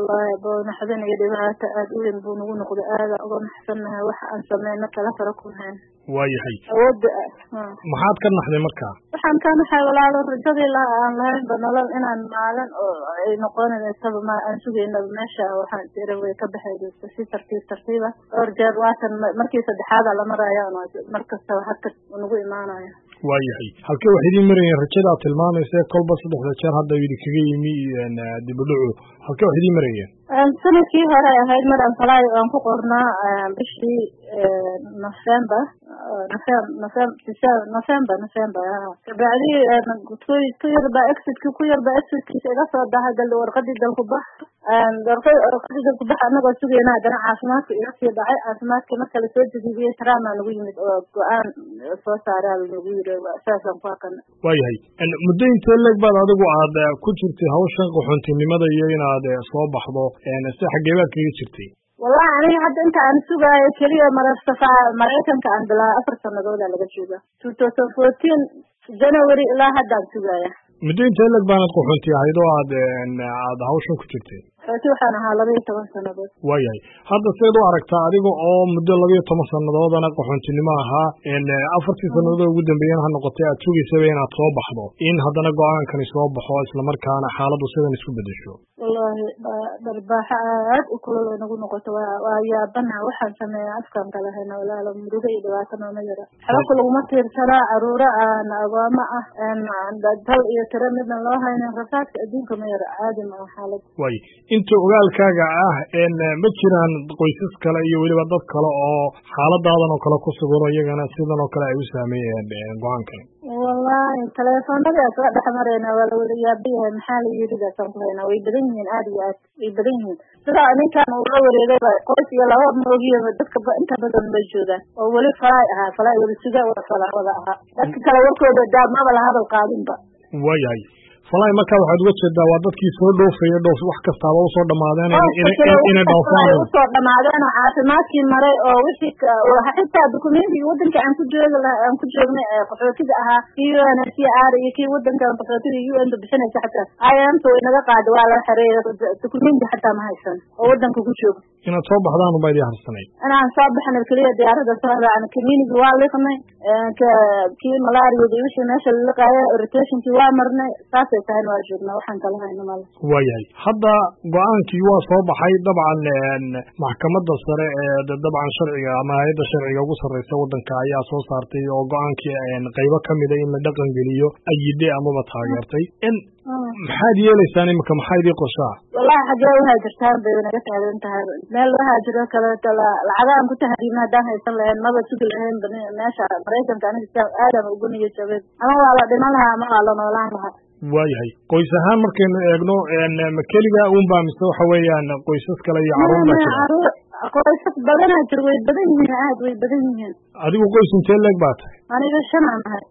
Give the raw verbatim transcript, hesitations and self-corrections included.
والله بون حدنا يدبات أدوين بون ونقد هذا أظن حسنها وحن سمعنا كلا فرقونها waayahay أود maxaad ka naxday markaa waxaan ka naxay walaalo rajadii la aan lahayn banalal inaan maalin oo ay noqonayso sabab ma aan sugayno meesha waxaan tiray way ka baxaysaa si tartiib tartiib ah orjeer waatan markii saddexaad la marayo markasta waxa ugu imaanaya waayahay halkee wax idin marayeen rajada tilmaamaysa kolba saddexda jeer hadda idin kaga yimi dib u dhaco halkee wax idin marayeen sanadkii hore ahayd mar aan falay aan ku qornaa bishii November November November November kabacdi gudkoy ku yarba exit ku yarba exit iga soo dhaxay warqadii dalku bax aan warqadii dalku bax anaga sugeynaa dana caafimaadka iga sii dhacay caafimaadka marka la soo dejiyay trauma lagu yimid oo go'aan soo saaray lagu yiri asaasan ku kan waayahay muddo intee leeg baad adigu aad ku jirtay hawshan qaxoontinimada iyo inaad soo baxdo een si xageed kaga jirtay والله أنا حتى أنت عن سوق كلية مرتفع مريكان كان بلا أفر سنة ولا لقى شوقة two thousand fourteen جنوري إلى هذا سوقة مدين تلك بانت قحنتي هيدو عاد عاد هاوشن كتيرتي waxaan ahaa laba iyo toban sanadood waayahay hadda seed u aragtaa adiga oo muddo laba iyo toban sanadoodana qaxoontinimo ahaa in afartii sanadood ugu dambeeyay ha noqotay aad suugaysay inaad soo baxdo in haddana go'aankani soo baxo isla markaana xaaladdu sidan isku bedesho wallahi darbaaxa aad u kulul nagu noqoto waa yaabana waxaan sameeyaa afkaan kala hayna walaalo muruga iyo dhibaato nooma yara xalku laguma tiirsanaa caruura aan agooma ah aan dal iyo tiro midna loo haynin rafaadka adduunka ma yara caadi ma xaalad way inta ogaalkaaga ah in ma jiraan qoysas kale iyo waliba dad kale oo xaaladaadan oo kale ku sugan iyagana sidan oo kale ay u saameeyeen go'aankan wallahi telefoonada soo dhaxmarayna wala wala yaabiyahay maxaa la yiri dadkan ku hayna way badan yihiin aad iyo aad way badan yihiin sida ninkan uu la wareegay qoys iyo laba moogiyo dadka inta badan bay joogaan oo wali falay aha falay wali sida wada falay wada aha dadka kale warkooda daamada la hadal qaadinba waayahay falay marka waxaad uga jeedaa waa dadkii soo dhoofay dhoof wax kasta oo soo dhamaadeen in in dhoofaan oo soo dhamaadeen caafimaadkii maray oo wixii xitaa dukumeentiga wadanka aan ku joogo aan ku joognay qaxootiga ahaa iyo N H C R iyo kii wadanka qaxootiga U N bixinaysa xataa ayaan soo inaga qaad waa la xareeyay dukumeenti xataa ma haysan oo wadanka ku joogo inaad soo baxdaan uma idin harsanay anaan soo baxnay kaliya diyaarada soo raacnay community waa liqnay ka kii malaria iyo wixii meesha la qaaday rotationki waa marnay tahan waa joogna waxaan kala hayno mal waayahay hadda go'aankii waa soo baxay dabcan maxkamadda sare ee dabcan sharciga ama hay'adda sharciga ugu sarreysa wadanka ayaa soo saartay oo go'aankii qaybo kamid ah in la dhaqan geliyo ayide amaba taageertay in maxaad yeelaysaan imika maxaa idin qorshaa wallahi xagee waxay jirtaan bay naga taagan tahay meel waxaa jiro kale lacagaan ku tahriibna haddaan haysan lahayn maba sugi lahayn meesha maraykanka aniga aadan ugu niyo jabay ama waa la dhiman lahaa ama waa la noolaan lahaa waayahay qoys ahaan markaynu eegno ma keliga uunbaa mise waxa weeyaan qoysas kale iyo caruur baa jira qoysas badanaa jir way badan yihiin aad way badan yihiin adigu qoys intee leeg baa tahay aniga shan aan ahay